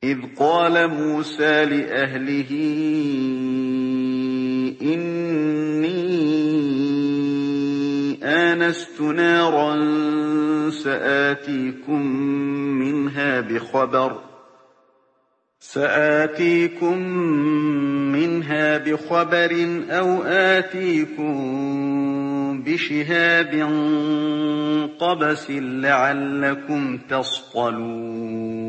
إذ قال موسى لأهله إني آنست نارا سآتيكم منها بخبر أو آتيكم بشهاب قبس لعلكم تصطلون